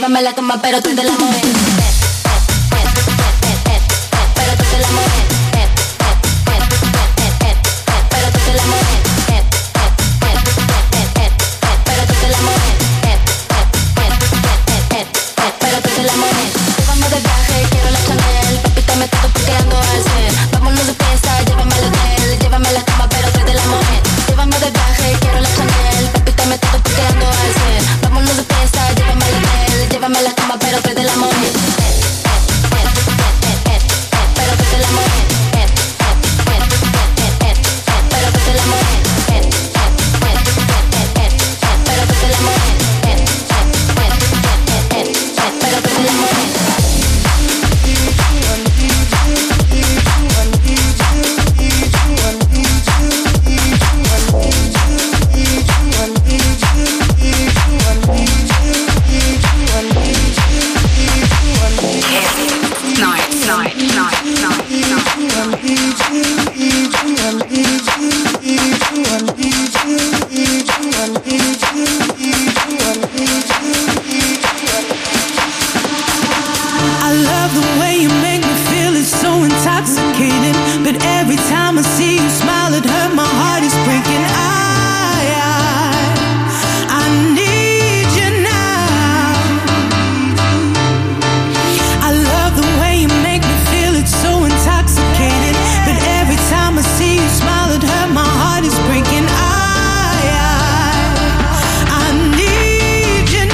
llévame a la cama, pero tú te la mueves. Pero tú te la mueves. Pero tú te la mueves. Pero tú te la mueves. Pero tú te la mueves. Llévame de viaje, quiero la Chanel. Papito, me estoy quedando al 100. Vámonos de fiesta, llévame al hotel. Llévame a la cama, pero tú te la mueves. Llévame de viaje, quiero la Chanel. Papito, me estoy quedando al 100. Vámonos de fiesta, llévame al hotel. Llévame a la cama, pero tú te la mueves. Pero tú te la mueves. Pero tú te la mueves. Pero tú te la mueves. Pero tú te la mueves. I love the way you make me feel, it's so intoxicating. But every time I see you smile, it hurts, my heart is breaking. I need you now. I love the way you make me feel, it's so intoxicating. But every time I see you smile, it hurts, my heart is breaking. I need you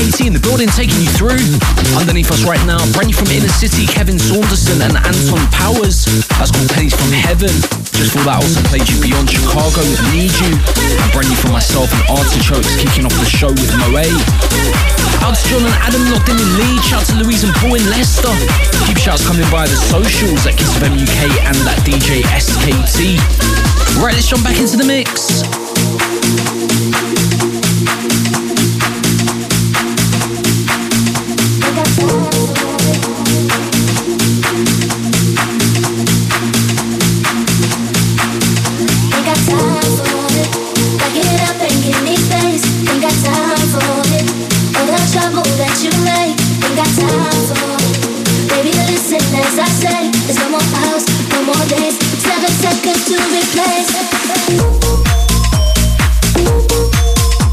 KT in the building, taking you through. Underneath us right now, brand new from Inner City, Kevin Saunderson and Anton Powers. That's called Pennies from Heaven. Just for that, I also played you Beyond Chicago with Need You. And brand new from myself and Artichokes, kicking off the show with Moe. Out to John and Adam locked in Leeds. Shout to Louise and Paul in Leicester. Keep shouts coming by the socials at Kiss FM UK and that DJ SKT. Right, let's jump back into the mix. As I say, there's no more hours, no more days, 7 seconds to replace.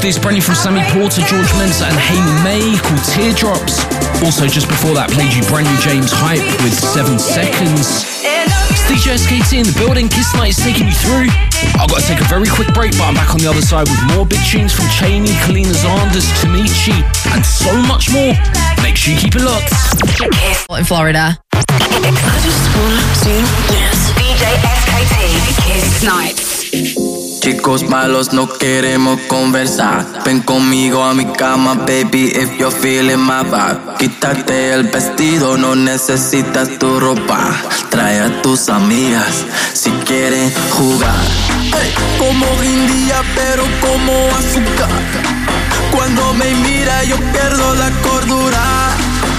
this, brand new from Sammy Porter, George Mensah and Hayley May, called Teardrops. Also, just before that, played you brand new James Hype with 7 Seconds. It's DJ SKT in the building. Kiss Night is taking you through. I've got to take a very quick break, but I'm back on the other side with more big tunes from Cheney, Kalina Zanders, Tamichi, and so much more. Make sure you keep it locked. In Florida. I just wanna see dance. DJ SKT, Kiss Nights. Chicos malos no queremos conversar. Ven conmigo a mi cama, baby, if you're feeling my vibe. Quítate el vestido, no necesitas tu ropa. Trae a tus amigas si quieren jugar. Hey, como guindilla pero como azúcar. Cuando me mira yo pierdo la cordura.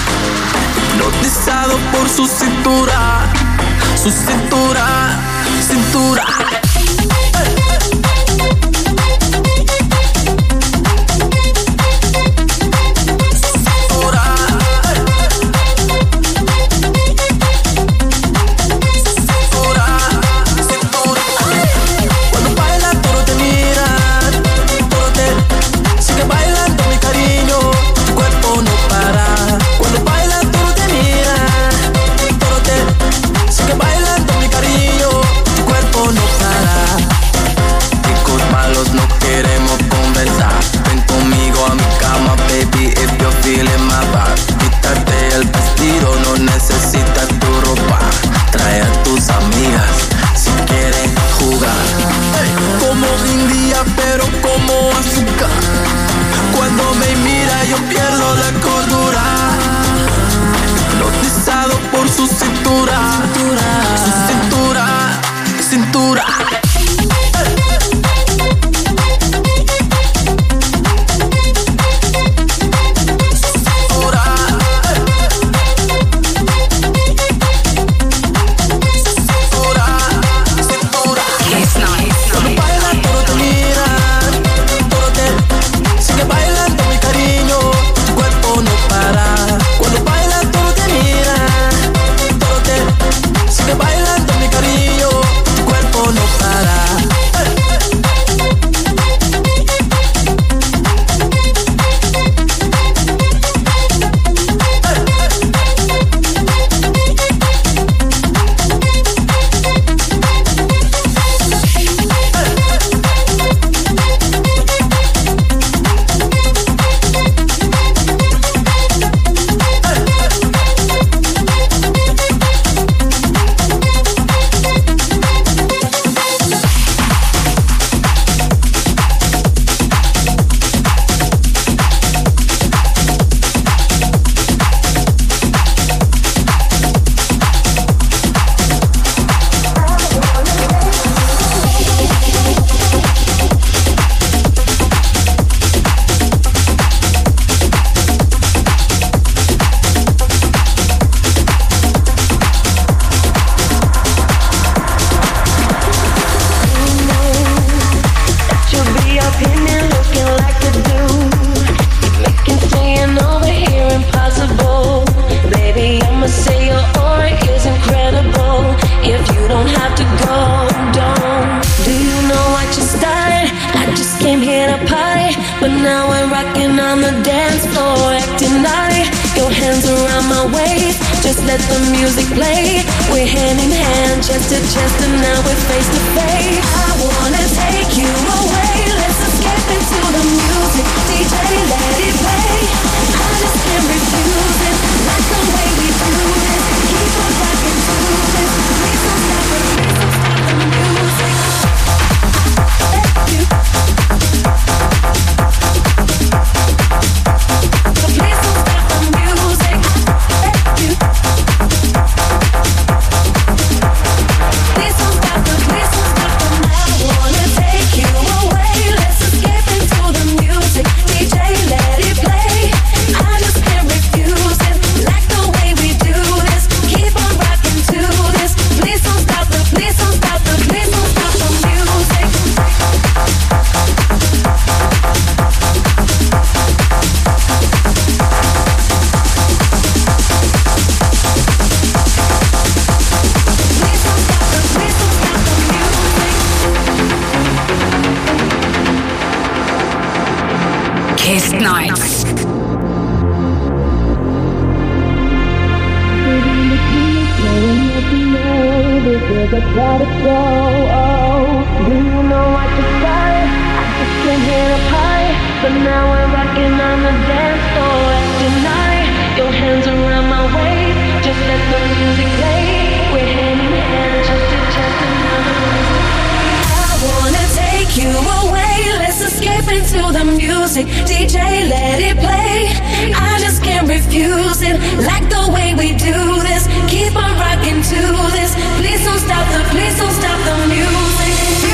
Hipnotizado por su cintura. Su cintura, cintura. Please don't stop the Nights. Because I gotta go, oh. Do you know what to say? I just can't hit up high. But now we're rocking on the dance floor tonight. Your hands around my waist, just let the music play. We're hand in hand, just to chance another place. I wanna take you away, let's escape into the music. DJ, let it play. I just can't refuse it, like the way we do this. Keep on rocking to this. Please don't stop the music.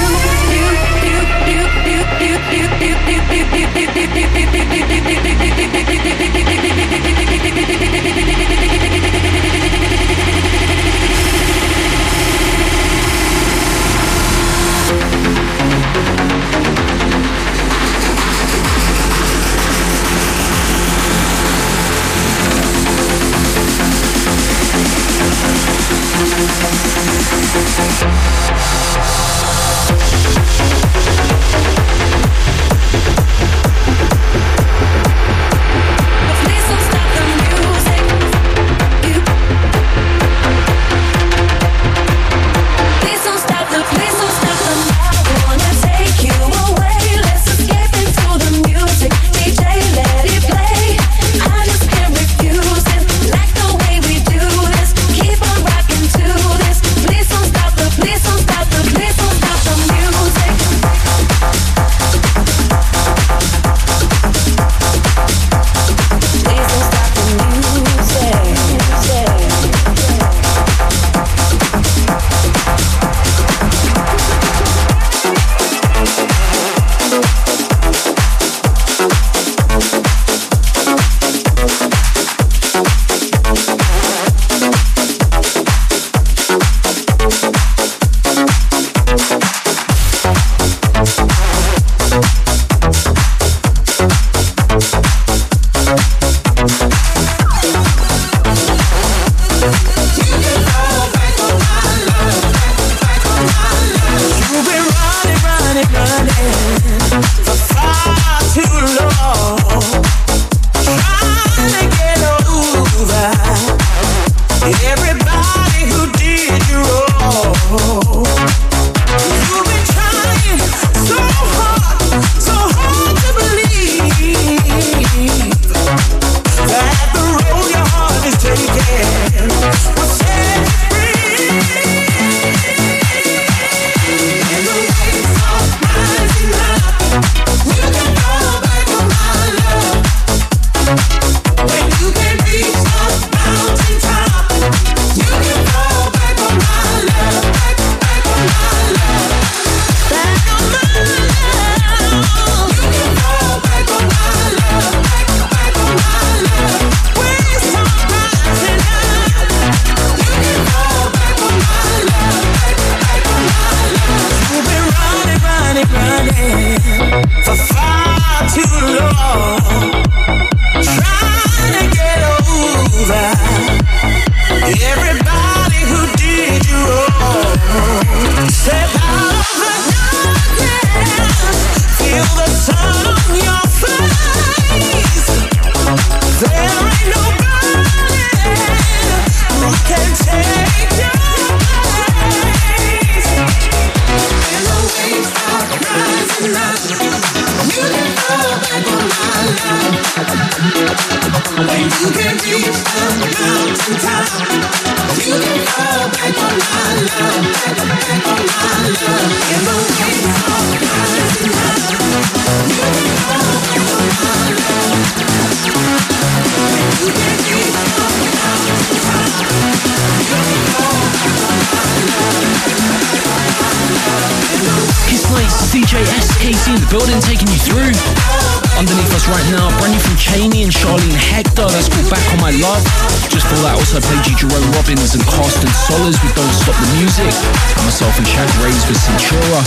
DJ SKC in the building, taking you through. Underneath us right now, brand new from Cheney and Charlene Hector, that's called Back on My Love. Just for that, also played you Jerome Robbins and Carsten Sollers with Don't Stop the Music, and myself and Shag Rays with Centura.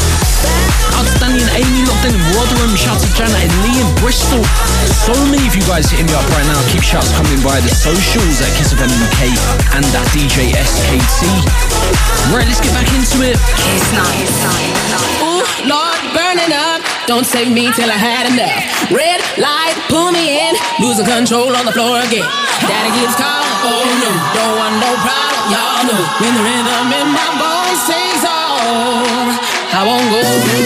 Out to Danny and Amy locked in Rotherham, shout to Janet and Lee in Bristol. So many of you guys hitting me up right now, keep shouts coming via the socials at Kiss FM UK and at DJ SKT. Right, let's get back into it. Kiss Night. Ooh, Lord, burning up. don't save me till I had enough. Red light, pull me in, losing control on the floor again. Daddy keeps calling, oh no, don't want no problem, y'all know. When the rhythm in my bones sings on, I won't go.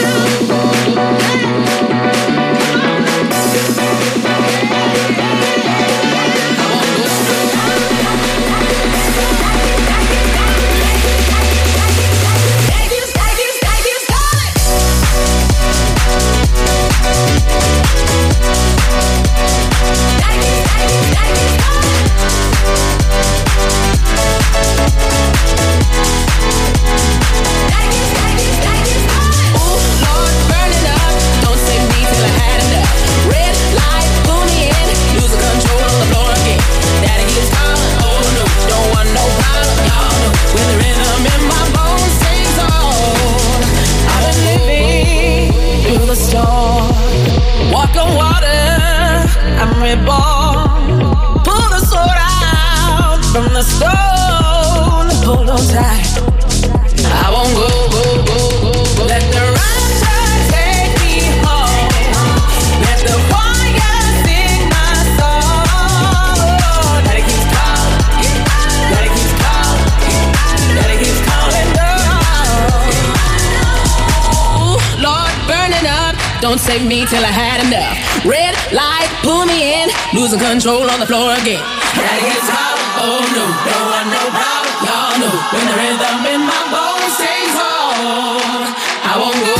Walk on water, I'm reborn. Pull the sword out from the stone. Hold on tight, I won't go. Let the rapture take me home. Let the choir sing my song. Daddy keeps calling, Daddy keeps calling, Daddy keeps calling down. Ooh, Lord, burning up. Don't save me till I had enough. Red light, pull me in, losing control on the floor again. Daddy gets hot, oh no, don't want no problem, y'all know. When the rhythm in my bones sings on, I won't go.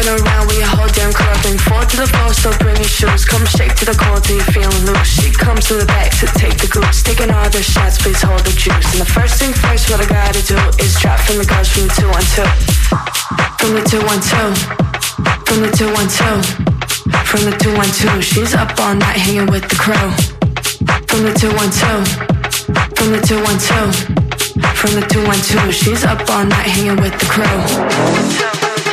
fucking around with your whole damn crew. Bring four to the floor, still bring your shoes. Come straight to the core till you're feeling loose. She comes to the back to take the goose. Taking all the shots, please hold the juice. And the first thing first, what I gotta do is drop from the girls from the 212. From the 212. From the 212. From the 212. She's up all night hanging with the crew. From the 212. From the 212. From the 212. She's up all night hanging with the crew.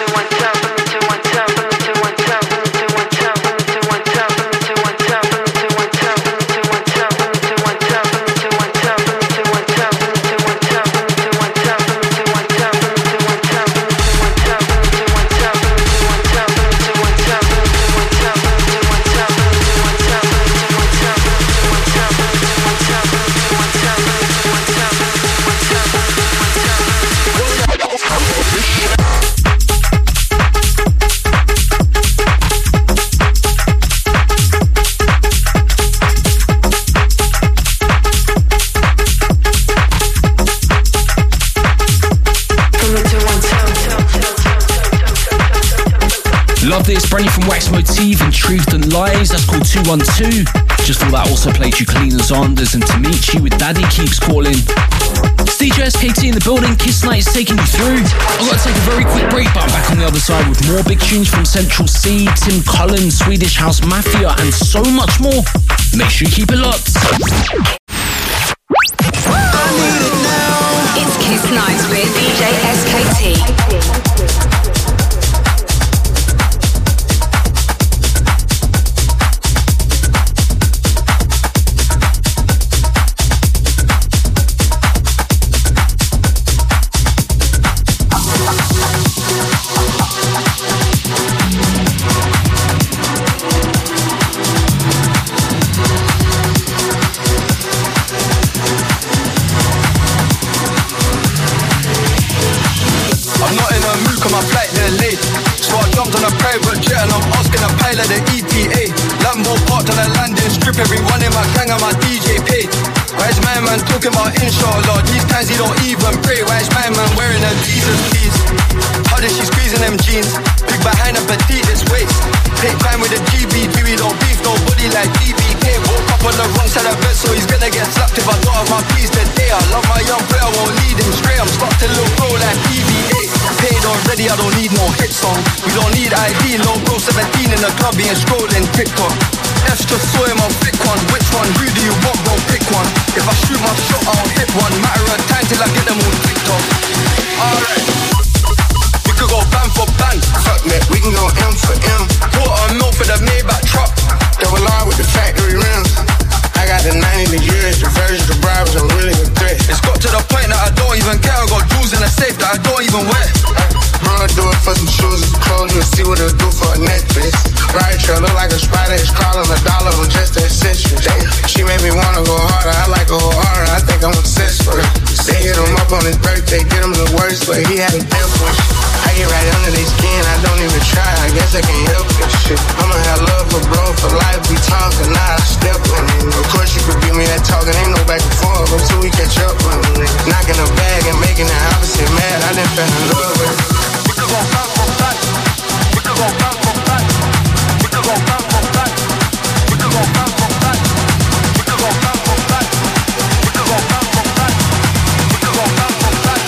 Love this, brand new from Wax Motif and Truth and Lies, that's called 212. Just for that also played you Kalina Zanders and Tamichi with Daddy Keeps Calling. It's DJ SKT in the building, Kiss Night is taking you through. I've got to take a very quick break, but I'm back on the other side with more big tunes from Central C, Tim Cullen, Swedish House Mafia and so much more. Make sure you keep it locked. It's Kiss Nights with DJ SKT. Everyone in my gang and my DJ paid. Why is my man talking about inshallah? These times he don't even pray. Why is my man wearing a Jesus please? How did she squeezing them jeans? Big behind a petite this waist. Take time with the GB, we don't beef nobody like BBK. Woke up on the wrong side of bed, so he's gonna get slapped if I don't have my piece today. I love my young player, won't lead him straight. I'm stuck to little bro like EVA. Paid already, I don't need no hit song. We don't need ID, low bro 17 in the club, being scrolling TikTok. F's just saw him on pick one. Which one? Who do you want, bro? Pick one. If I shoot my shot, I'll hit one. Matter of time till I get them on TikTok. Alright. We could go band for band. Fuck that, we can go M for M. Quarter mil for the Maybach truck. Double R with the factory rims. I got the 90 the years, the version, the bribes, I'm really a threat. It's got to the point that I don't even care. I got jewels in the safe that I don't even wear. I'ma do it for some shoes and clothes, you'll see what it'll do for a necklace. Right trail look like a spider, it's crawling $1 on just the accessories. She made me wanna go harder, I like her harder, I think I'm obsessed with her. They hit him up on his birthday, did him the worst, but he had a death wish. I get right under their skin, I don't even try, I guess I can't help this shit. I'ma have love for bro, for life, we talking, now I step on it. Of course you could give me that talking, ain't no back and forth until we catch up on it. Knocking the bag and making the opposite mad, I didn't fall in love with it. We could go back for back, we could go back for back, we could go back for back, we could go back for back, we could go back for back, we could go back for back, we could go back for back.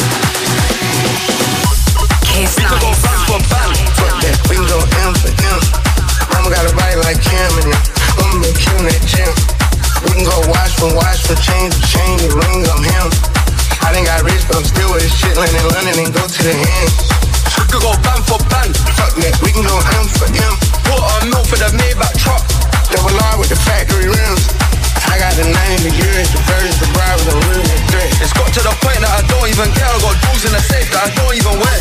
Kiss we could go back for back. Fuck that, we can go M for M. Mama got a body like Cam and I'ma be killing that gym. We can go watch for change for change, the ring on him. I done got rich, but I'm still with this shit, land in London and go to the end. We could go band for band. Fuck that, we can go M for M. Quarter mil for the Maybach truck. Double R with the factory rims. I got the 90 the years, the version, the bribes, I'm really a threat. It's got to the point that I don't even care. I got jewels in the safe that I don't even wear.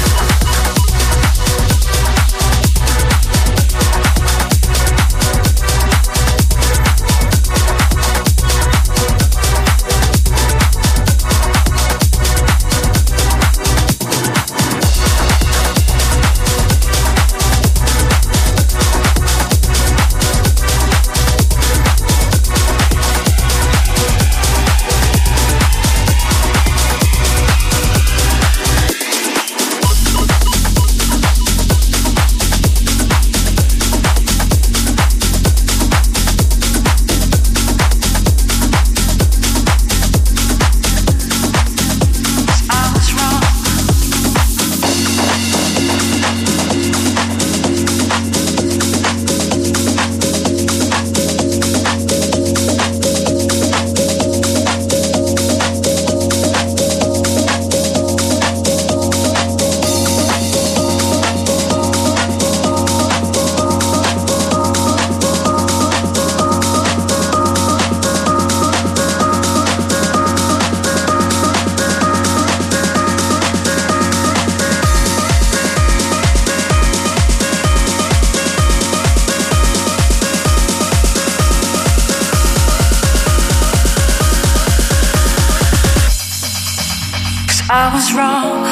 was wrong.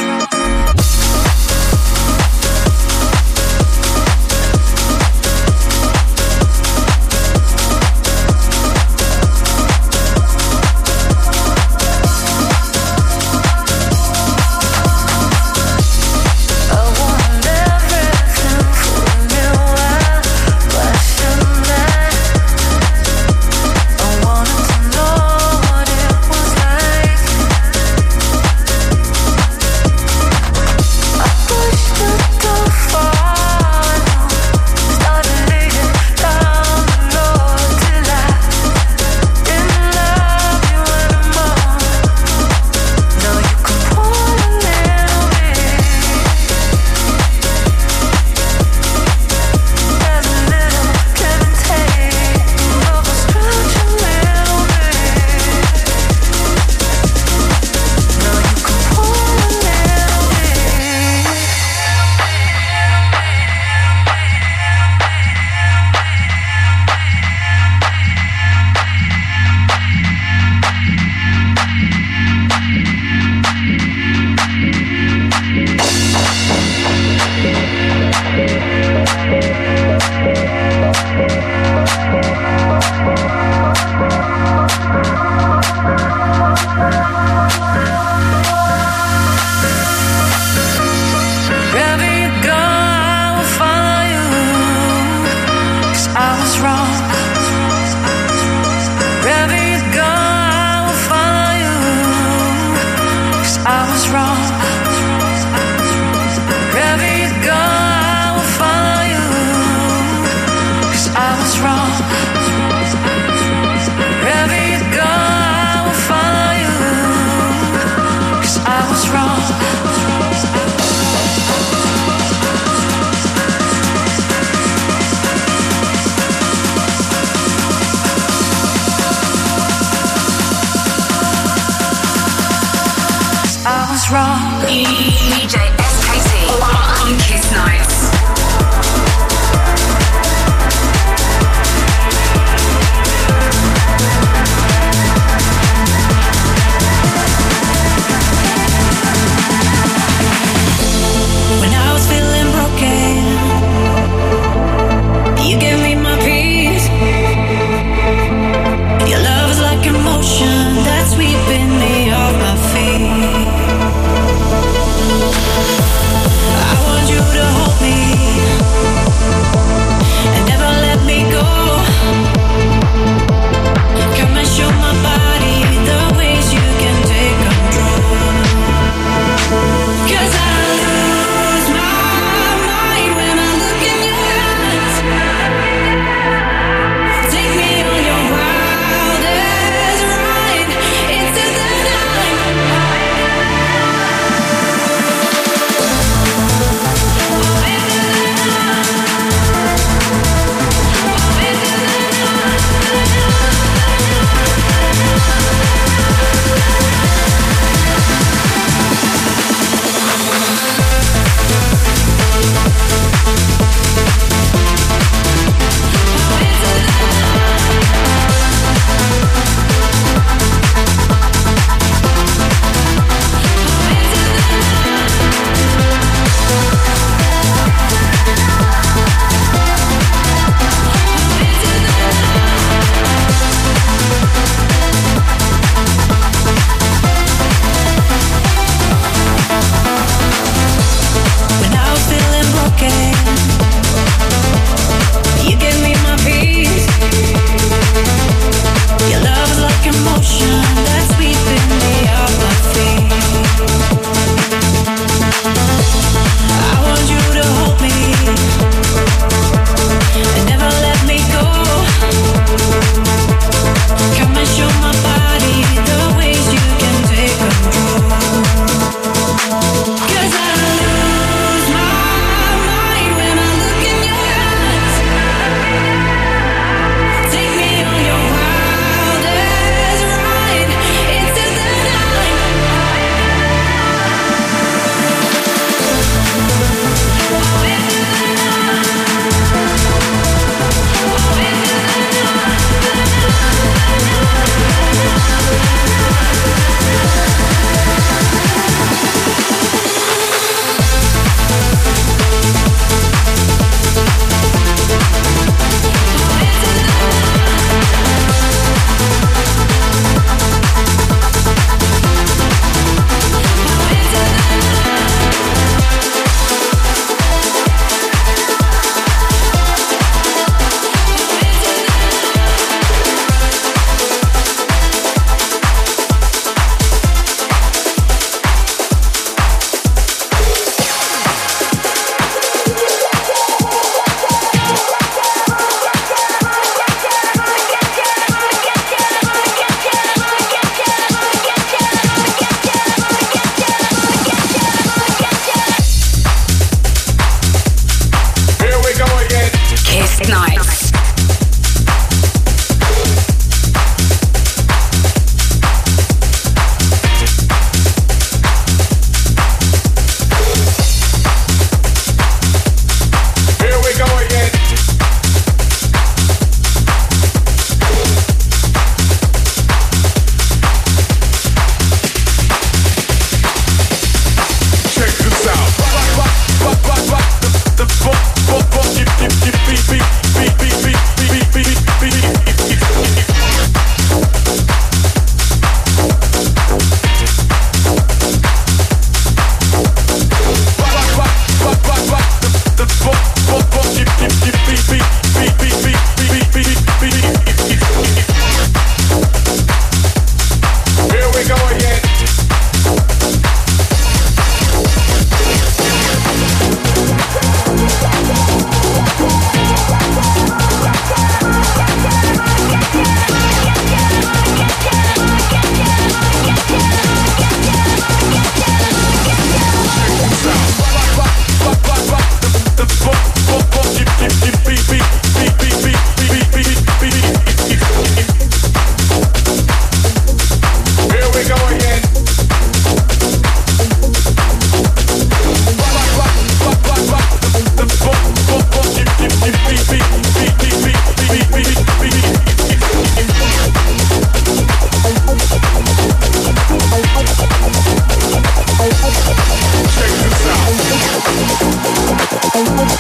DJ SKT on Kiss Nights. When I was feeling broken, you gave me my peace. Your love is like emotion that's sweeping me off my feet. I want you to hold me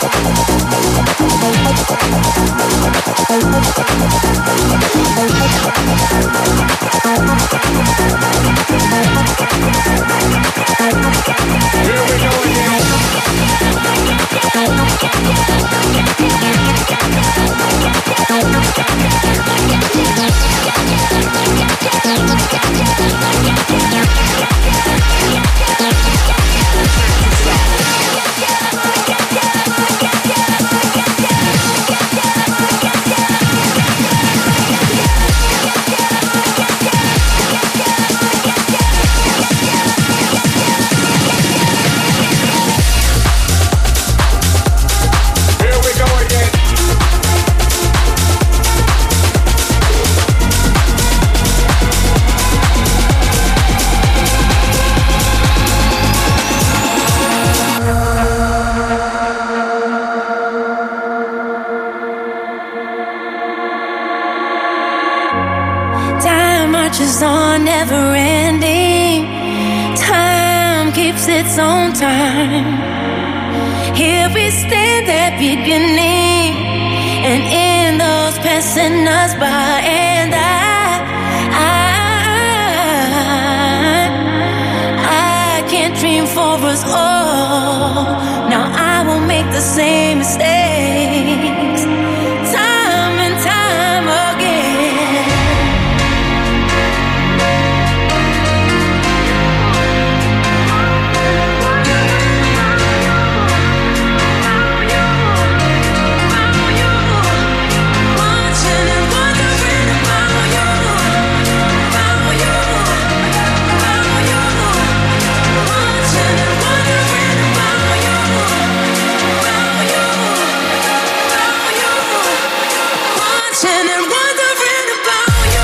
marches on, never ending. Time keeps its own time. Here we stand at beginning, and in those passing us by, and I can't dream for us all. Now I won't make the same mistakes. Time and time again. Watching and wondering about you, about you, about you. Watching and wondering about you, about you, about you. Watching and wondering about you.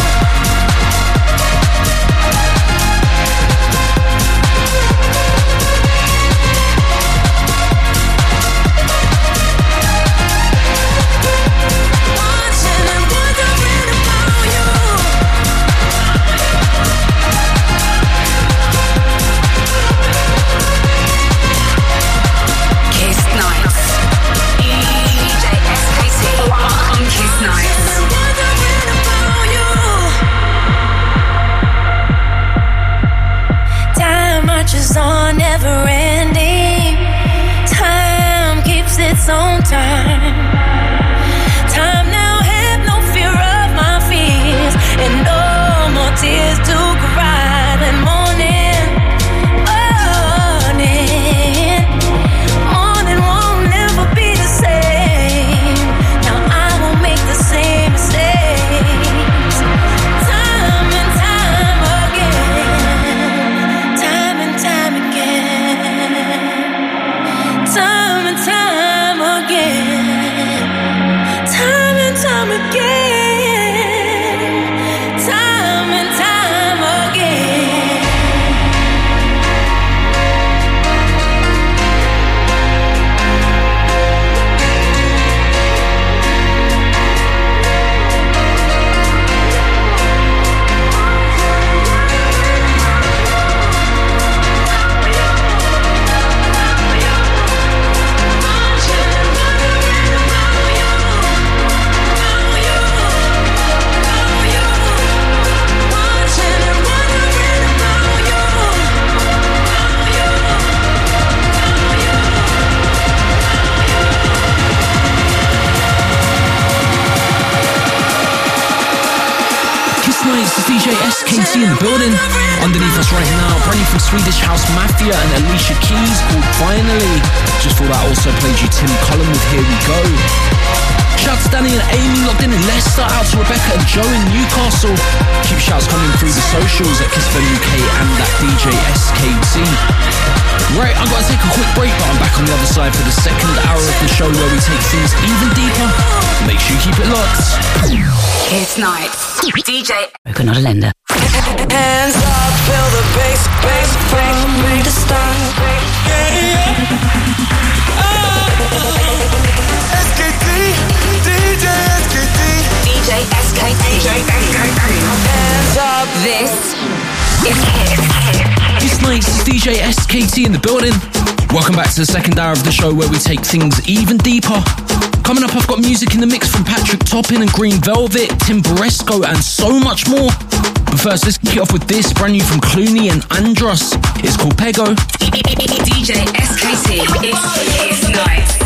Watching and wondering about you. Kiss Nights. DJ SKT on Kiss Nights. Wondering about you. Time marches on, never ending. Time keeps its own time. Time now have no fear of my fears, and no more tears to cry. And morning, morning won't never be the same. Now I won't make the same mistakes. Time and time again. Time and time again. Time and time again. Time and time again. Time and time again. Kiss Nights, it's DJ SKT in the building. Underneath us right now, brand new from Swedish House Mafia and Alicia Keys called Finally. Just thought I also played you Tim Cullen with Here We Go. Shouts to Danny and Amy locked in Leicester, out to Rebecca and Joe in Newcastle. Keep shouts coming through the socials at KissFM UK and at DJ SKT. Right, I've got to take a quick break, but I'm back on the other side for the second hour of the show where we take things even deeper. Make sure you keep it locked. Kiss Nights. DJ. We're not a lender. Hands up, feel the bass, bass, from the start. SKT, DJ SKT. DJ SKT. Hands up. This is Kiss. Kiss Nights, it's DJ SKT SKT in the building. Welcome back to the second hour of the show where we take things even deeper. Coming up, I've got music in the mix from Patrick Toppin and Green Velvet, Tim Boresco, and so much more. But first, let's kick it off with this, brand new from Clooney and Andros. It's called Pego. DJ SKT, it's nice.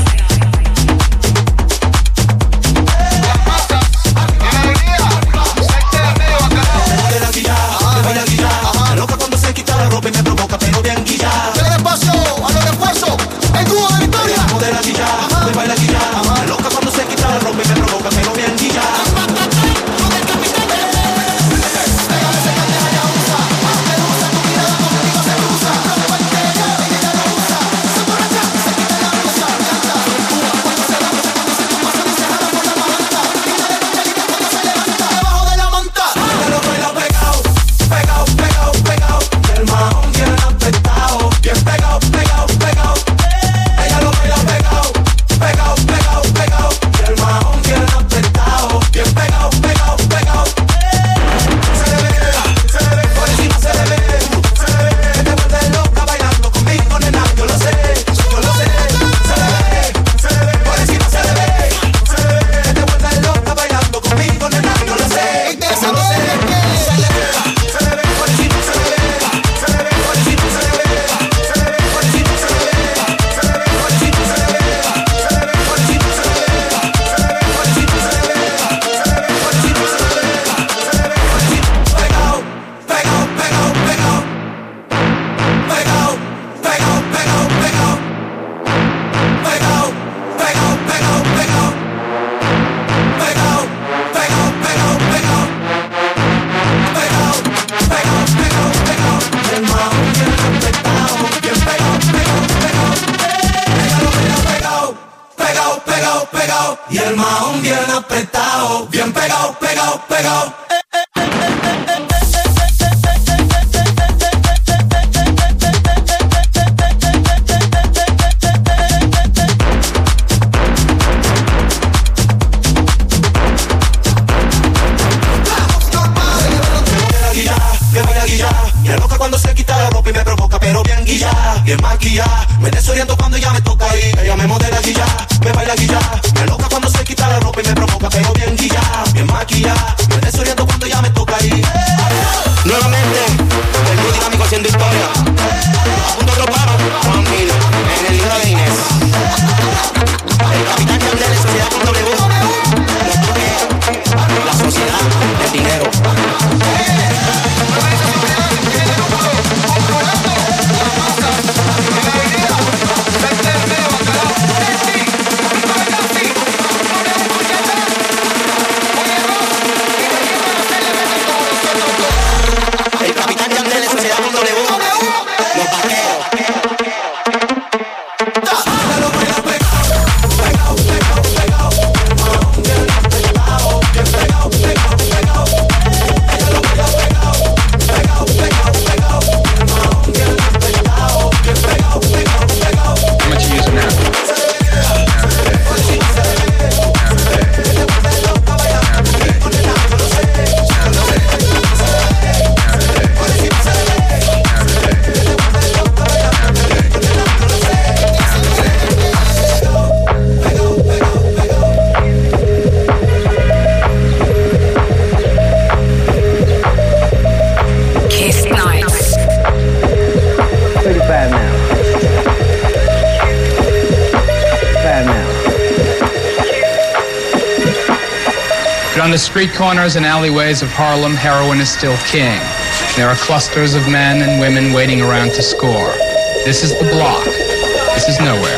On the street corners and alleyways of Harlem, heroin is still king. There are clusters of men and women waiting around to score. This is the block. This is nowhere.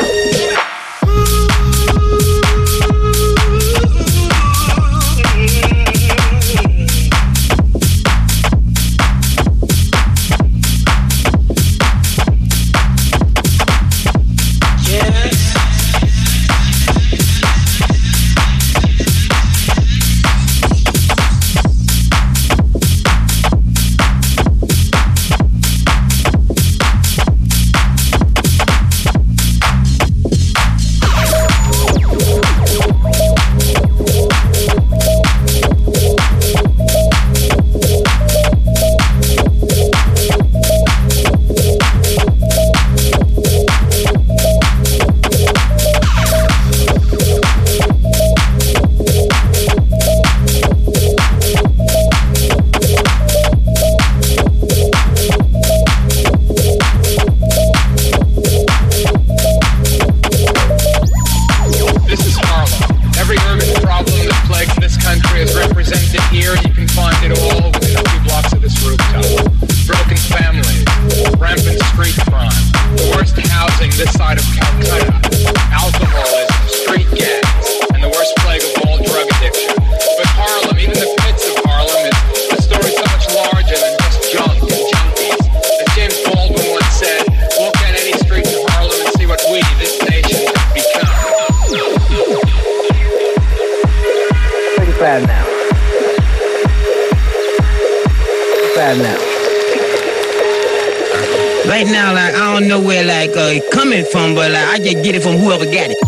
housing this side of Calcutta. Alcoholism, street gangs, and the worst plague of all, drug addiction. But Harlem, even the pits of Harlem, is a story so much larger than just junk and junkies. As James Baldwin once said, look at any street in Harlem and see what we, this nation, have become. Pretty bad now. Bad now. Right now, like, I don't know where, like, it coming from, but, like, I just get it from whoever got it.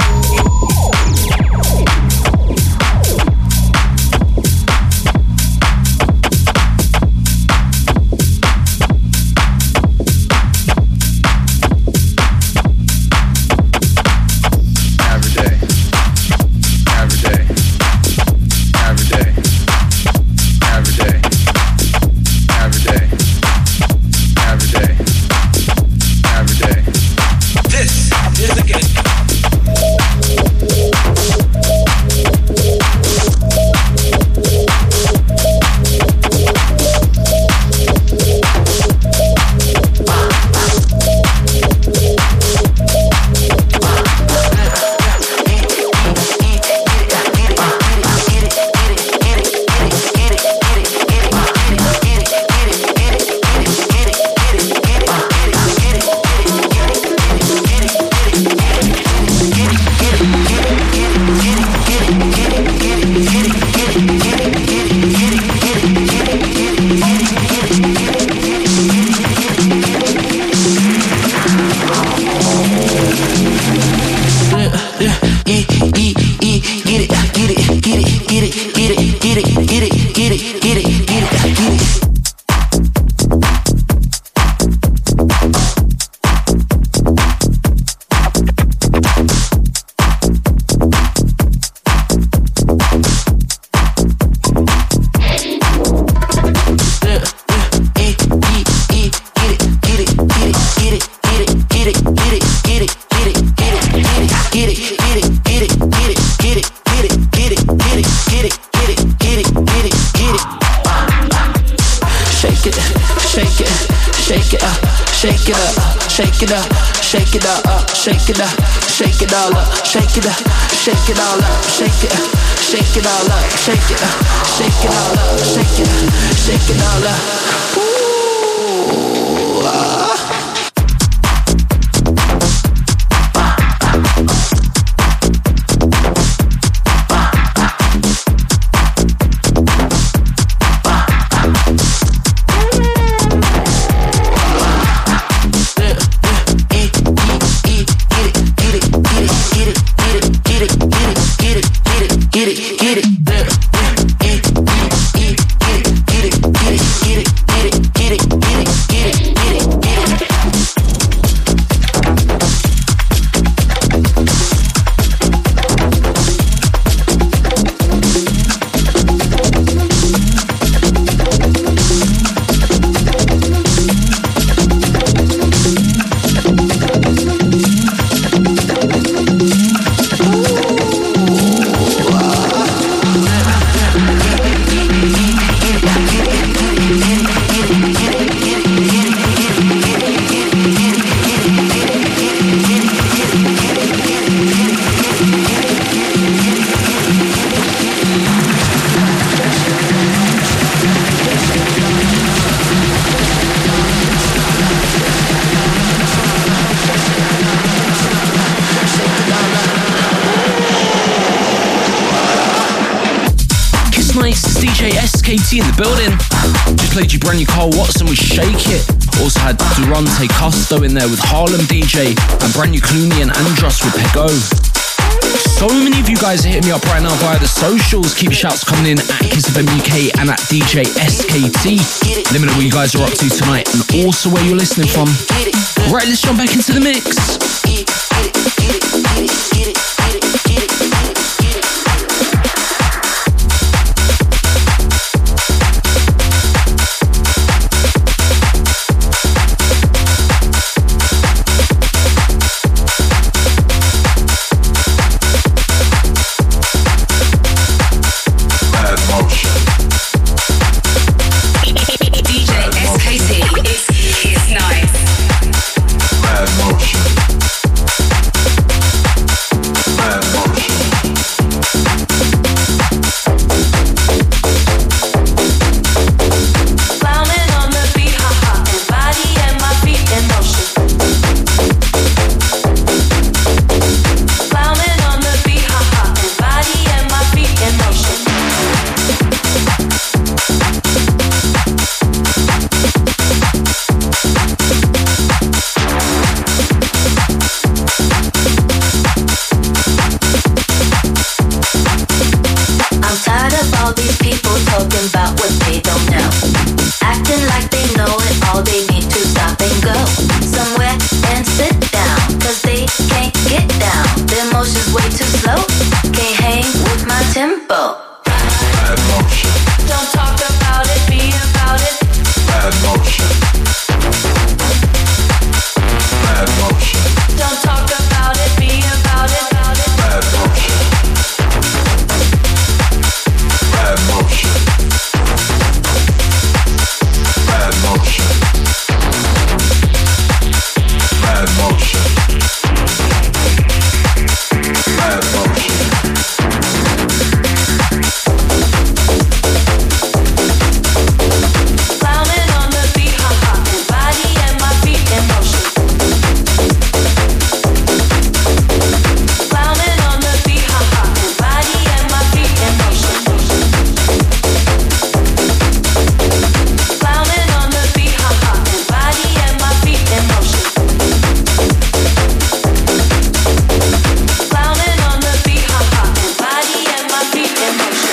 Shake it up, shake it up, shake it up, shake it all up, shake it up, shake it all up, shake it up, shake it all up, shake it up, shake it all up, shake it up, shake it all up. SKT in the building. Just played you brand new Carl Watson with Shake It. Also had Durante Costo in there with Harlem DJ, and brand new Clooney and Andros with Pego. So many of you guys are hitting me up right now via the socials. Keep your shouts coming in at KissFM and at DJ SKT. Let me know what you guys are up to tonight and also where you're listening from. Right, let's jump back into the mix. DJ SKT, it's nice. Mad Motion. simple. Bad motion. Don't talk about it, be about it. Bad motion. Bad motion. Don't talk about it, be about it. Bad motion. Bad motion. Bad motion. Bad motion. Bad motion. Clowning on the beat, ha ha, and body and my feet in motion. Clowning on the beat, ha ha, and body and my feet in motion. Clowning on the beat, ha ha, and body and my feet in motion. Clowning on the beat, ha ha, and body and my feet in motion.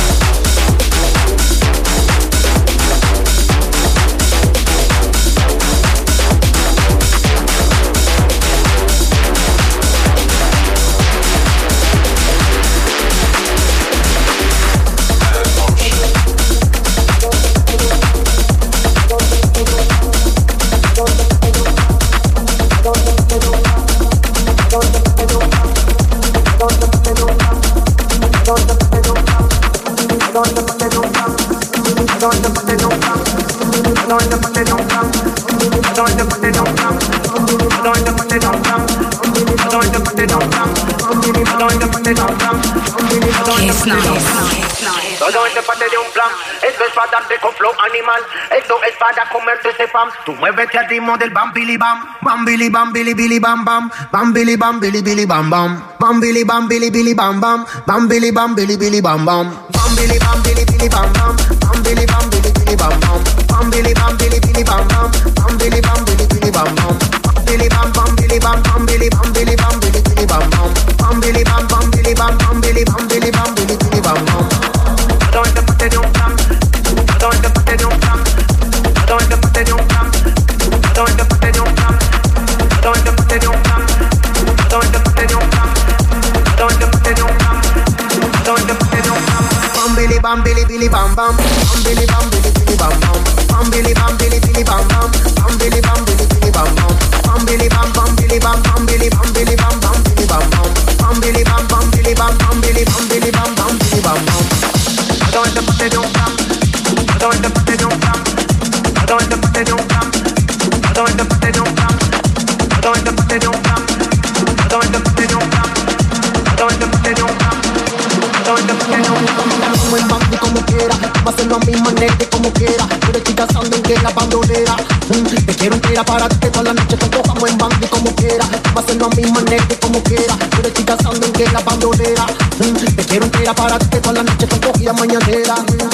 Todo es parte de un plan, esto es para darte con flow animal, esto es para comerte ese pan. Tú muévete al ritmo del bam bili bam, bam bili bam bili bili bam bam, bam bili bam bili bili bam bam, bam bili bam bili bili bam bam, bam bili bam bili bili bam bam, bam bili bam bili bili bam bam, bam bili bam bili bili bam bam, bam bili bam bili bili bam bam, bam bili bam bili bili bam bam, bili bam bam bili bam bam bili bam bili bam bili bili bam bam, bam bili bam bam bili bam bam bili bam bili bam bili bili bam bam. Todo es parte de un plan, todo es parte de un plan, todo es parte de un plan, todo es parte de un plan, todo es parte de un plan, todo es parte de un plan, todo es parte de un plan, todo es parte de un plan. Bam bili bam bili bili bam bam, bam bili bam bili bili bam bam, bam bili bam bili bili bam bam, bam bili bam bili bili bam bam, bam bili bam bam bili bam bam bili bam bili bam bam bili bam bam, bam bili bam bam bili bam bam bili bam bili bam bam bili bam bam. Todo es parte de un plan, todo es parte de un plan, todo es parte de un plan, todo es parte de un plan, todo es parte de un plan, todo es parte de un plan, todo es parte de un plan, todo es parte de un plan. Como el bambi como quiera, va a hacerlo a mi manera y como quiera. Tú eres chica sangre que la bandolera. Te quiero entera para ti toda la noche, te cojamos en bambi como quiera. Va a hacerlo a mi manera y como quiera. Tú eres chica sangre que la bandolera. Te quiero entera para ti toda la noche, te cogí a mañanera.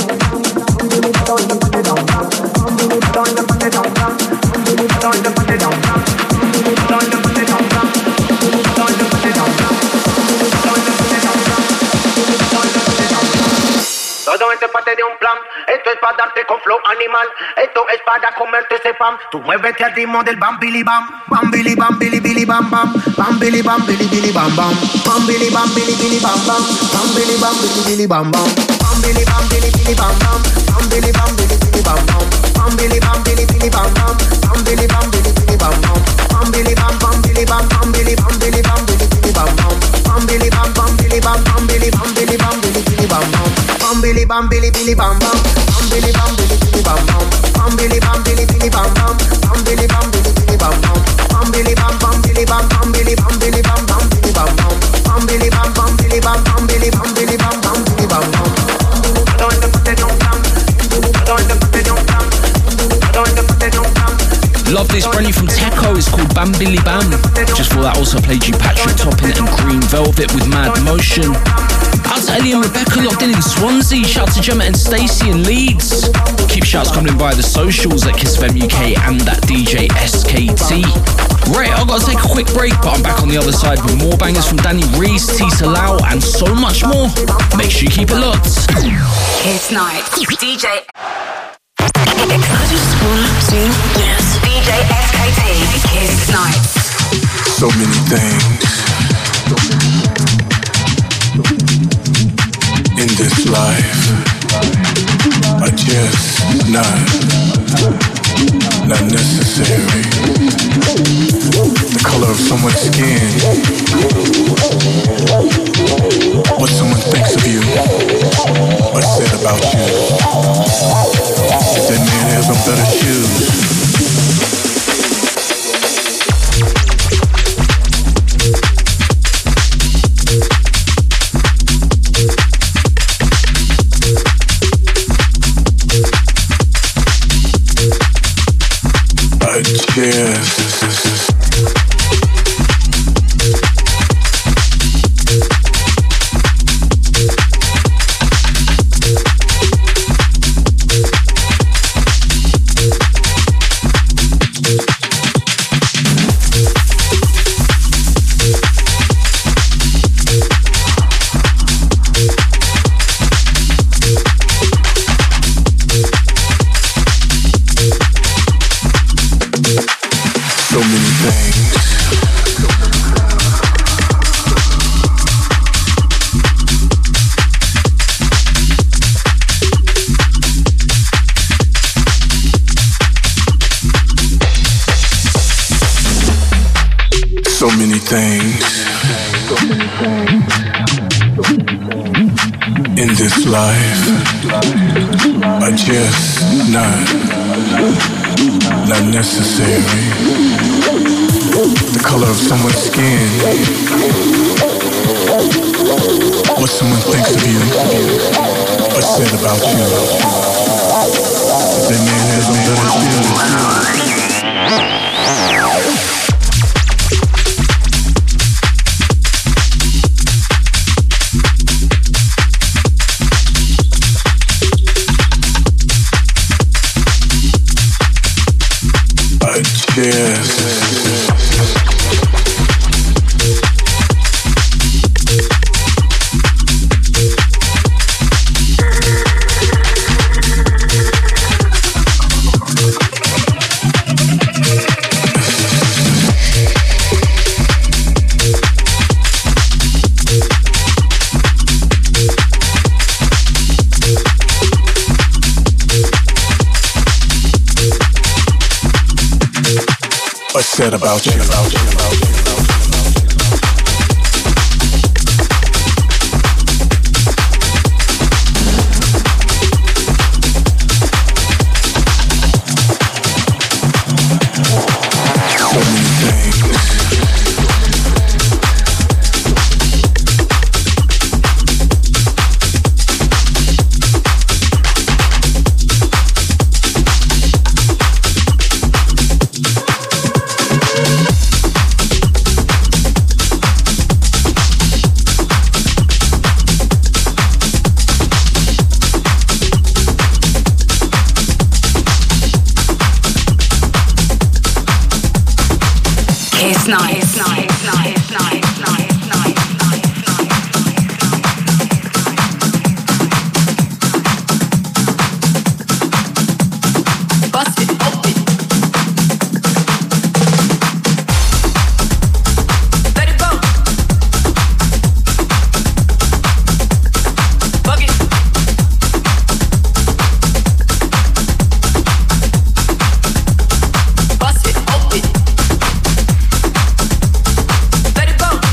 Todo esto es parte de un plan, esto es para darte con flow animal, esto es para comerte ese pan. Tú muévete al ritmo del bam bili bam, bam bili bam bili bili bam bam, bam bili bam bili bili bam bam, bam bili bam bili bili bam bam, bam bili bam bili bili bam bam, bam bili bam bili bili bam bam, bam bili bam bili bili bam bam, bam bili bam bili bili bam bam, bam bili bam bili bili bam bam, bam bili bam bam bili bam bam bili bam bili bam bili bili bam bam, bam bili bam bam bili bam bam bili bam bili bam bili bili bam bam, bam bili bam bili bili bam bam, bam bili bam bili bili bam bam, bam bili bam bili bili bam bam, bam bili bam bili bili bam bam, bam bili bam bam bili bam bam bili bam bili bam bam bili bam bam, bam bili bam bam bili bam bam bili bam bili bam bam bili bam bam. Todo es parte de un plan, todo es parte de un plan, todo es parte de un plan. Love this, brand new from Techo, it's called Bam Billy Bam. Just for that, also played you Patrick Toppin and Green Velvet with Mad Motion. Out to Ellie and Rebecca locked in Swansea. Shout to Gemma and Stacey in Leeds. Keep shouts coming in via the socials at Kiss FM UK and at DJ SKT. Right, I've got to take a quick break, but I'm back on the other side with more bangers from Danny Reese, Tisa Lau, and so much more. Make sure you keep it locked. Kiss Night. DJ. I just wanna sing, dance. DJ SKT. Kiss Night. So many things life are just not necessary. The color of someone's skin, what someone thinks of you, what's said about you. If that man has on better shoes, in this life are just not necessary. The color of someone's skin, what someone thinks of you, what's said about you. That man has no better feelings. Yes. What's said about you? Let it go.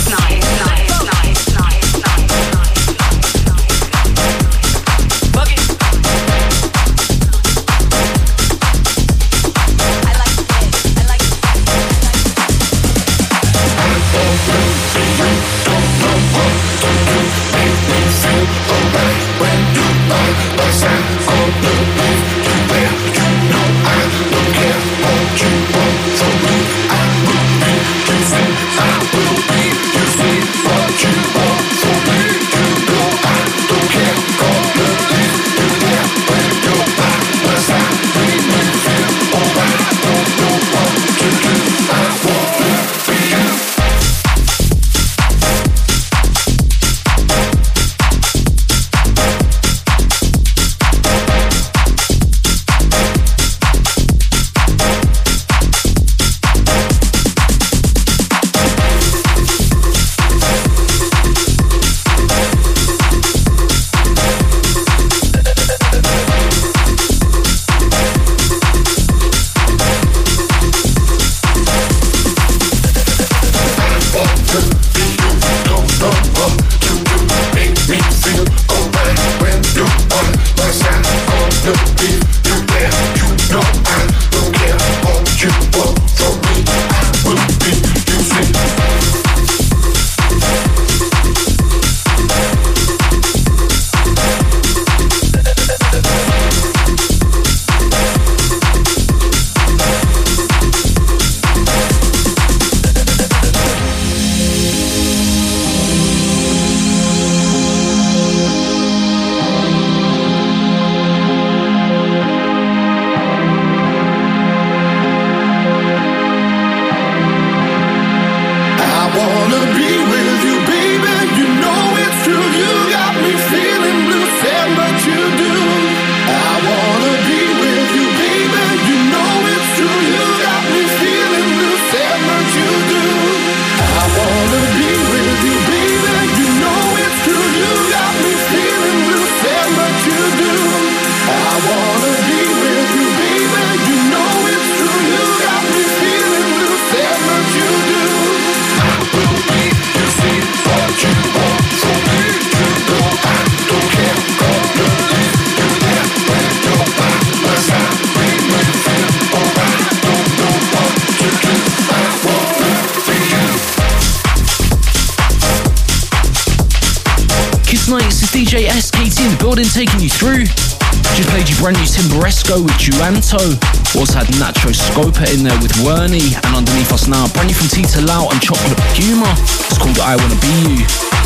DJ SKT in the building taking you through. Just played you brand new Timberesco with Duanto. Also had Nacho Scopa in there with Werney. And underneath us now, brand new from Tita Lau and Chocolate Puma. It's called I Wanna Be You.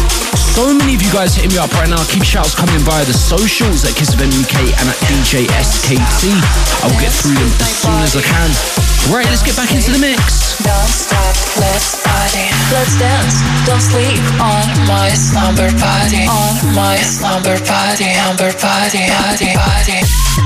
So many of you guys hitting me up right now. Keep shouts coming via the socials at Kiss FM UK and at DJ SKT. I will get through them as soon as I can. Right, let's get back into the mix. Don't stop, let's party. Let's dance, don't sleep on my slumber party. On my slumber party, slumber party, party, party.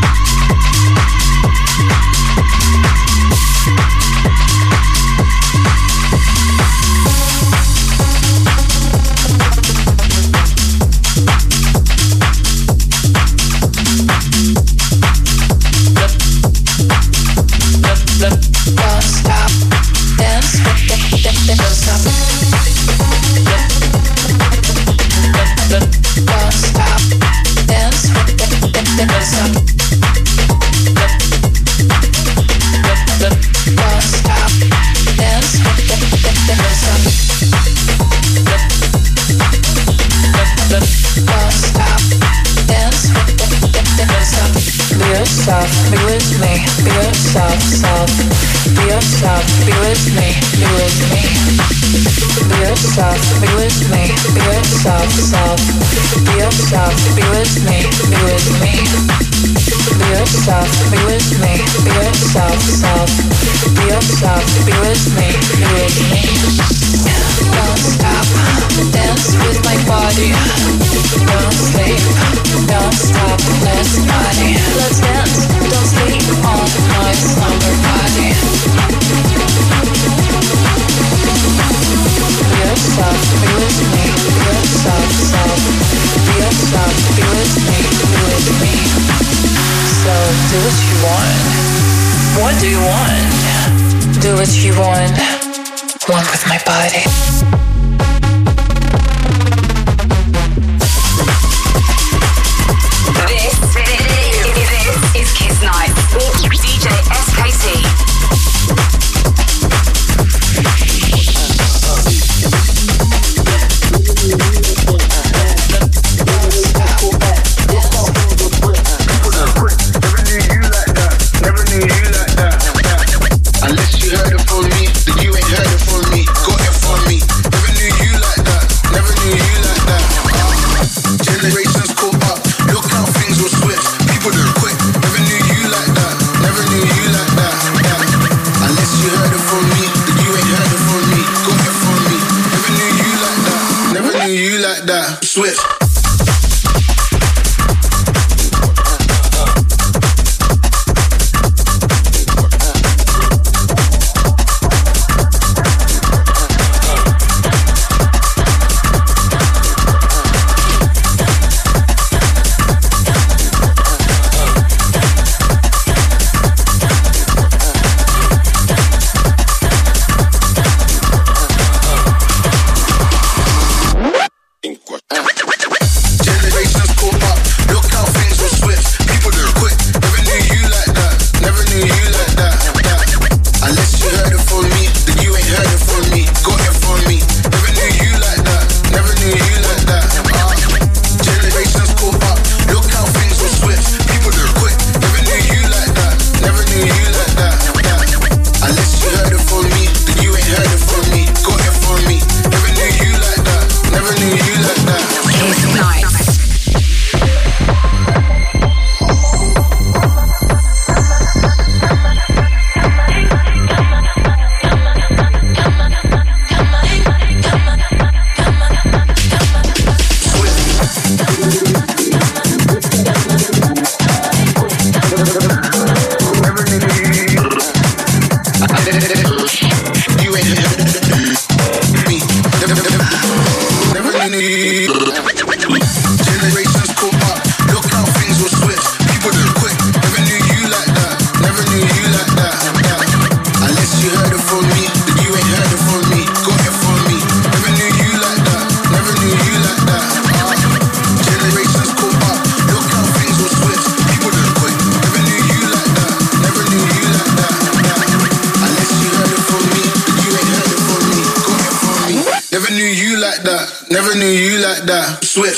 Don't stop, dance, don't stop. Don't stop, dance, don't stop. Don't stop, dance, don't stop. Don't stop, dance, don't stop. Be yourself, be with me, be yourself, self. Be yourself, be with me, be with me. Be yourself, be with me, be yourself, self. Be yourself, be with me, be with me. Be yourself, be with me, be yourself, self. Be yourself, be with me, be with me. Don't stop, dance with my body. Don't sleep, don't stop, let's party. Let's dance, don't sleep on my slumber party. Be yourself, be with me, be yourself, self. Be yourself, be with me, be with me. So do what you want. What do you want? Do what you want. One with my body. like that. Swift. Never knew you like that. Swift.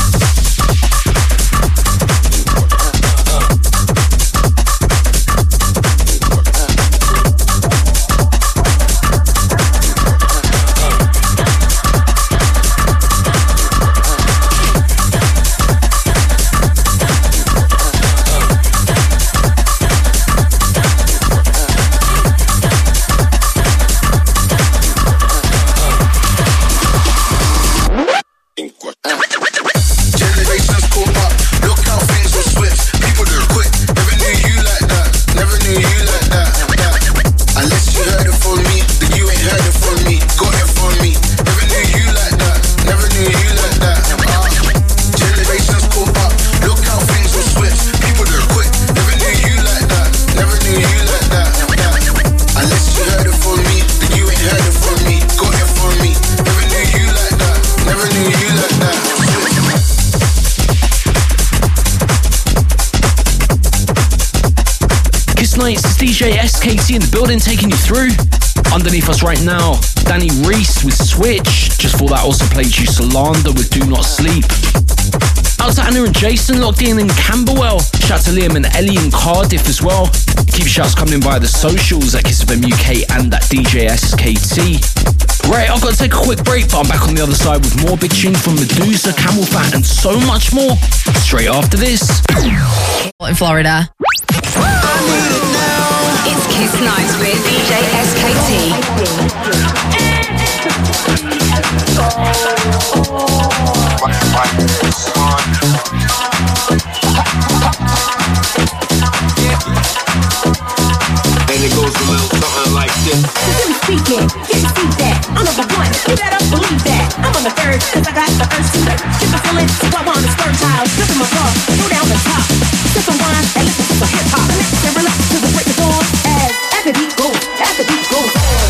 DJ SKT in the building, taking you through. Underneath us right now, Danny Reese with Switch. Just for that, also played you Solanda with Do Not Sleep. Out to Anna and Jason, locked in Camberwell. Shout to Liam and Ellie in Cardiff as well. Keep shouts coming in via the socials at Kiss FM UK and at DJ SKT. Right, I've got to take a quick break, but I'm back on the other side with more big tunes from Medusa, Camel Fat, and so much more. Straight after this. In Florida. It's Kiss Night with DJ SKT. And it goes a little something like this. Sincerely speaking, can you see that? I'm number one, you better believe that. I'm on the third, cause I got the urge to get the feeling, so I want to stir child. Flipping my bra, go down the top. Sip some wine, and listen to some hip hop. Relax and relax till the break of dawn. As the beat goes, as the beat goes on.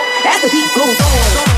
as the beat goes on.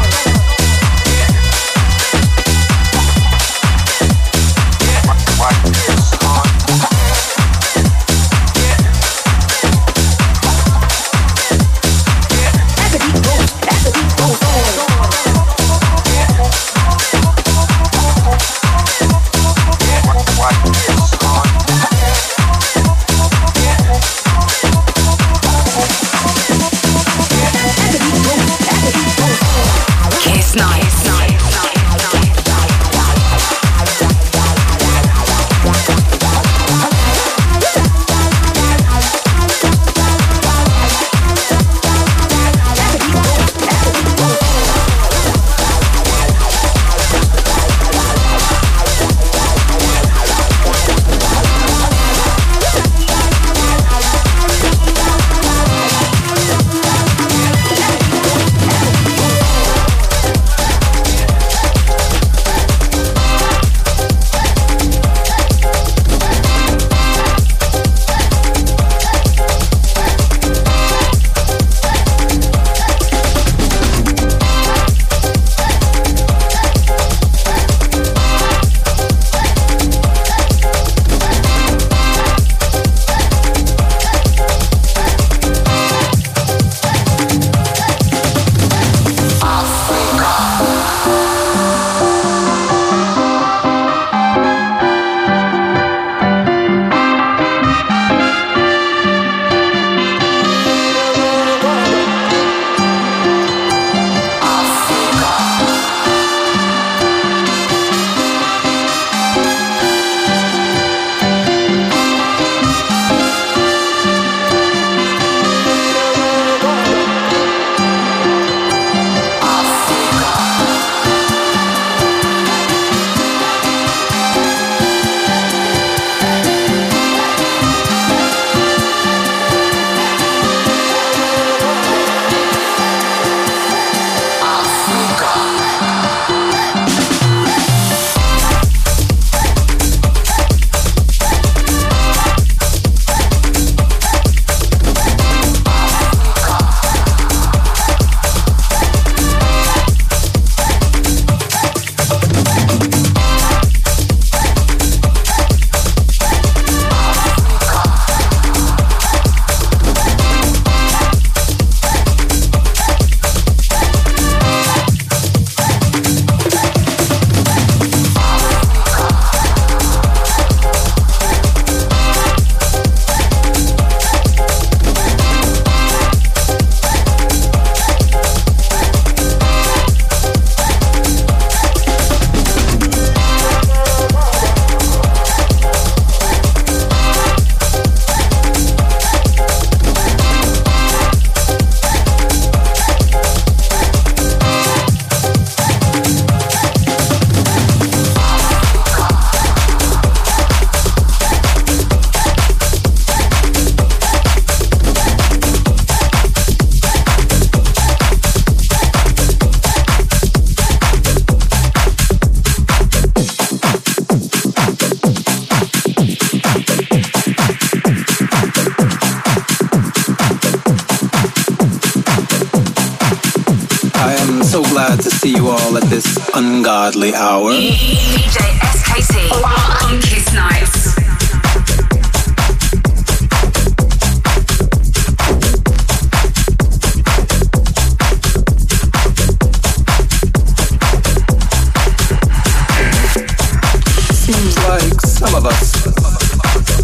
To see you all at this ungodly hour. DJ SKT on Kiss Nights. Seems like some of us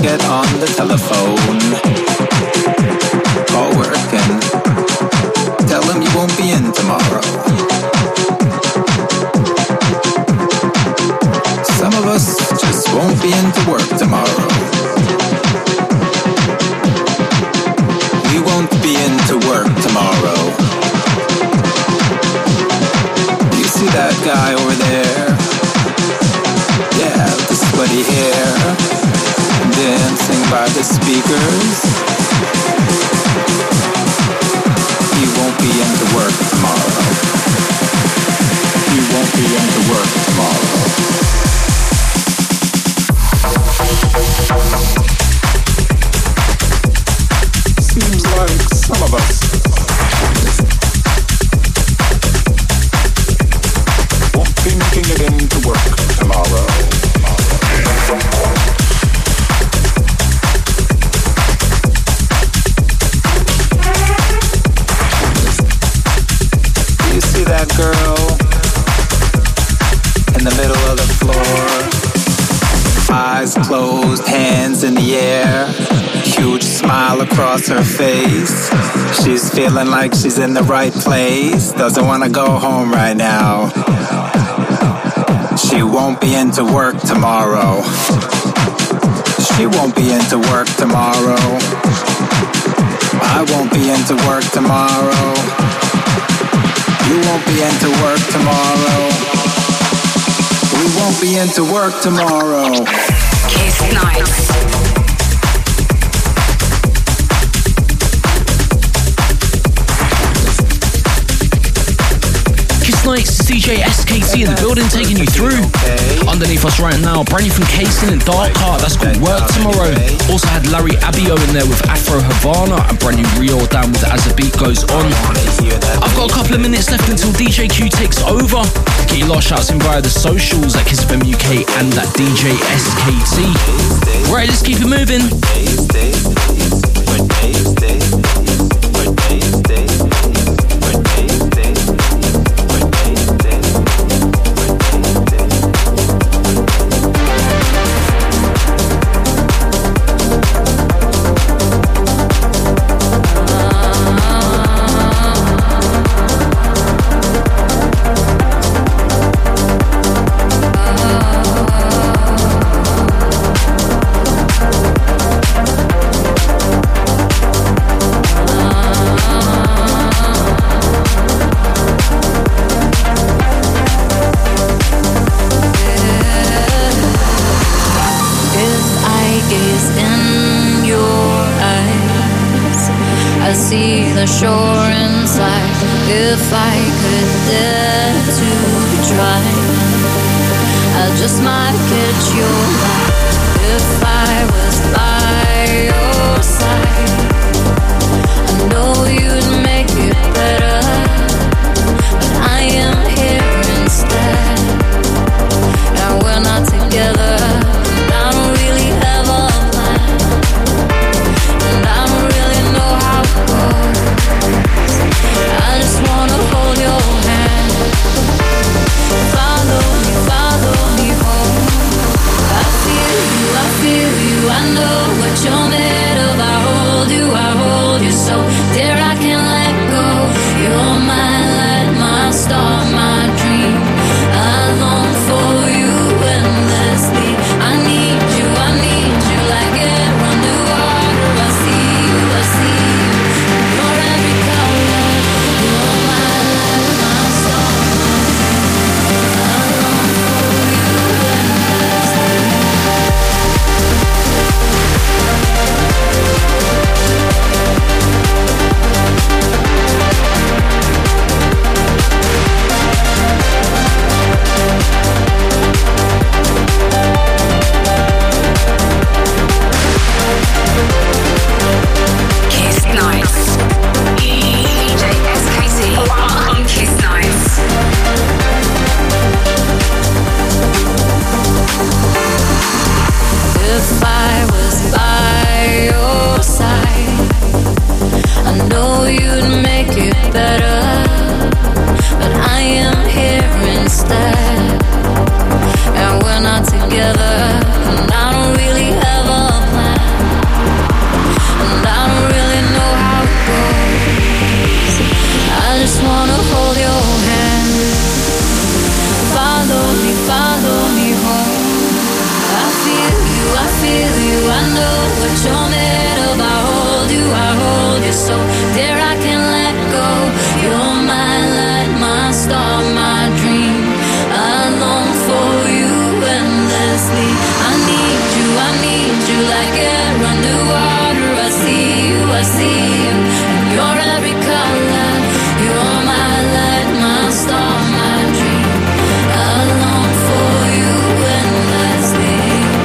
get on the telephone. Call work and tell them you won't be in tomorrow. Some of us just won't be into work tomorrow. We won't be into work tomorrow. You see that guy over there? Yeah, with the sweaty hair, dancing by the speakers. He won't be into work tomorrow. He won't be into work tomorrow. Seems like some of us won't be making it into work tomorrow. You see that girl in the middle of the floor? Eyes closed, hands in the air, huge smile across her face. She's feeling like she's in the right place, doesn't want to go home right now. She won't be into work tomorrow. She won't be into work tomorrow. I won't be into work tomorrow. You won't be into work tomorrow. We won't be into work tomorrow. Kiss Nights. Nights, DJ SKT in the building, taking you through. Underneath us right now, brand new from Kason and Dark Heart, that's called Work Tomorrow. Also had Larry Abio in there with Afro Havana, and brand new Rio down with As the Beat Goes On. I've got a couple of minutes left until DJ Q takes over. Get your last shouts in via the socials at Kiss FM UK and at DJ SKT. Right, let's keep it moving. Shore inside. If I could dare to try, I just might catch your eye. If I was by your side, I know you'd make it better, but I am here instead. Now we're not together, and I don't really have a plan, and I don't really know how it goes. I just wanna hold your hand. Follow me home. I feel you, I know what you're made of. I hold you so dear I can't let go. You're my light, my star, my dream. I long for you endlessly. I need you like air underwater. I see you. You're every color. You're my light, my star, my dream. I long for you endlessly. feel you, I know what you're made of. I hold you so dear I can't let go. You're my light, my star, my dream. I long for you endlessly. I need you like air underwater. I see you, and you're every color. You're my light, my star, my dream. I long for you endlessly.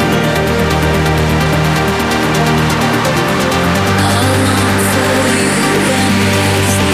I long for you endlessly.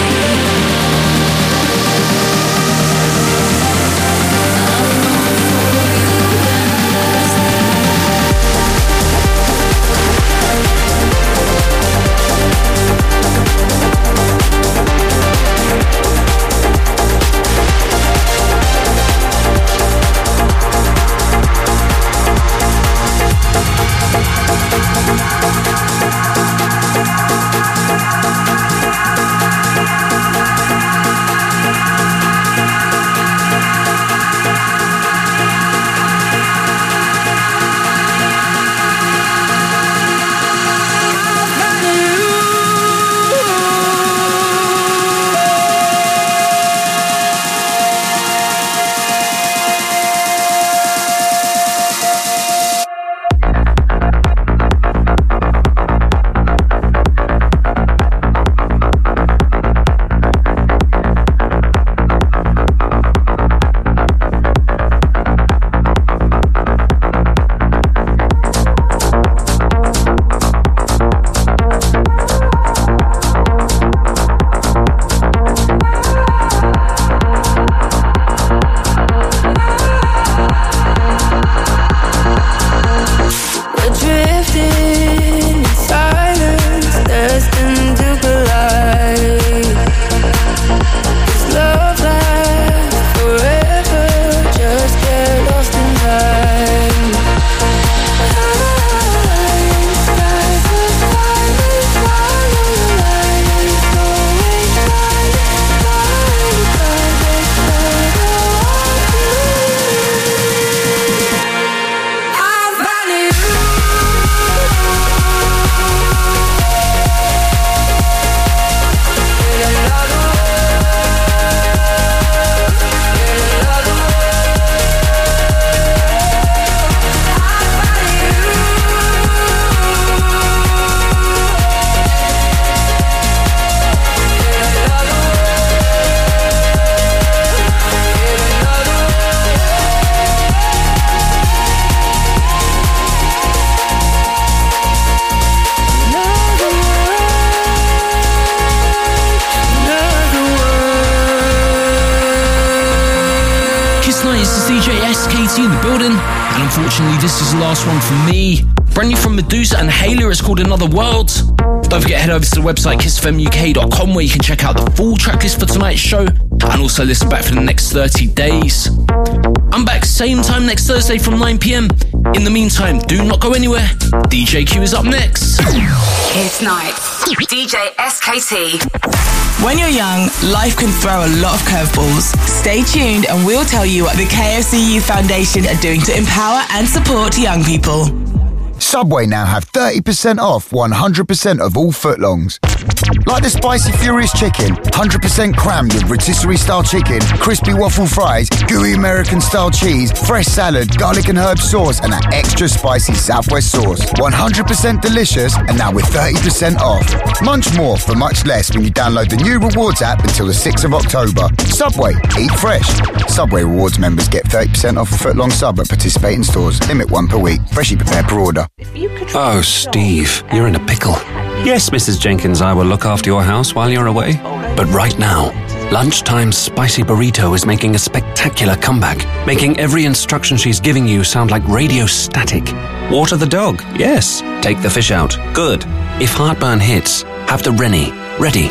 in the building, and unfortunately this is the last one for me. Brand new from Medusa and Haylor, it's called Another World. Don't forget, head over to the website kissfmuk.com where you can check out the full tracklist for tonight's show and also listen back for the next 30 days. I'm back same time next Thursday from 9 PM. In the meantime, do not go anywhere. DJ Q is up next. Kiss Nights, DJ SKT. When you're young, life can throw a lot of curveballs. Stay tuned and we'll tell you what the KFC Youth Foundation are doing to empower and support young people. Subway now have 30% off 100% of all footlongs. Like the Spicy Furious Chicken, 100% crammed with rotisserie style chicken, crispy waffle fries, gooey American style cheese, fresh salad, garlic and herb sauce, and that extra spicy Southwest sauce. 100% delicious, and now with 30% off. Munch more for much less when you download the new Rewards app until the 6th of October. Subway, eat fresh. Subway Rewards members get 30% off a footlong sub at participating stores. Limit 1 per week. Freshly prepared per order. Oh, Steve, you're in a pickle. Yes, Mrs. Jenkins, I will look after your house while you're away. But right now, Lunchtime Spicy Burrito is making a spectacular comeback, making every instruction she's giving you sound like radio static. Water the dog, yes. Take the fish out, good. If heartburn hits, have the Rennie ready.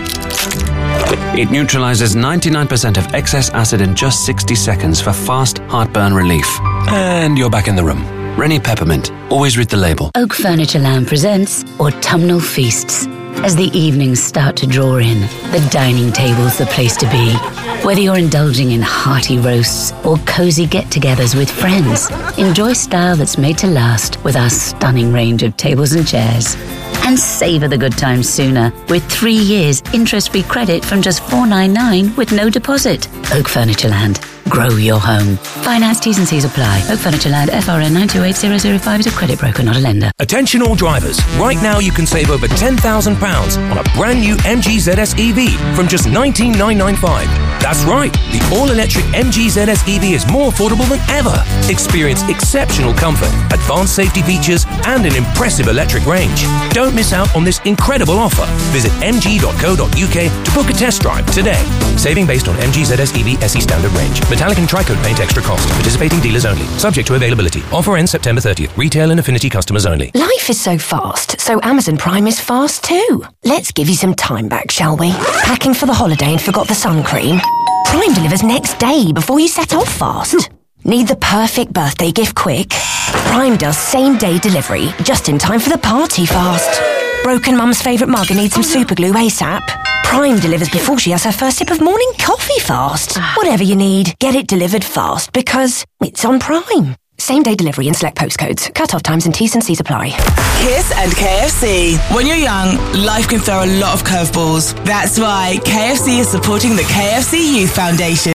It neutralizes 99% of excess acid in just 60 seconds for fast heartburn relief. And you're back in the room. Rennie Peppermint. Always read the label. Oak Furniture Land presents Autumnal Feasts. As the evenings start to draw in, the dining table's the place to be. Whether you're indulging in hearty roasts or cozy get-togethers with friends, enjoy style that's made to last with our stunning range of tables and chairs. And savour the good times sooner with 3 years interest-free credit from just $4.99 with no deposit. Oak Furnitureland. Grow your home. Finance T's and C's apply. Oak Furnitureland, FRN 928005 is a credit broker, not a lender. Attention all drivers. Right now you can save over £10,000 on a brand new MG ZS EV from just $19,995. That's right. The all-electric MG ZS EV is more affordable than ever. Experience exceptional comfort, advanced safety features, and an impressive electric range. Don't miss out on this incredible offer. Visit mg.co.uk to book a test drive today. Saving based on MG ZS EV SE standard range. Metallic and tri-coat paint extra cost. Participating dealers only. Subject to availability. Offer ends September 30th. Retail and Affinity customers only. Life is so fast, so Amazon Prime is fast too. Let's give you some time back, shall we? Packing for the holiday and forgot the sun cream? Prime delivers next day before you set off fast. Need the perfect birthday gift quick? Prime does same-day delivery, just in time for the party fast. Broken mum's favourite mug and needs some super glue ASAP? Prime delivers before she has her first sip of morning coffee fast. Whatever you need, get it delivered fast because it's on Prime. Same-day delivery in select postcodes. Cut-off times and T's and C's apply. Kiss and KFC. When you're young, life can throw a lot of curveballs. That's why KFC is supporting the KFC Youth Foundation.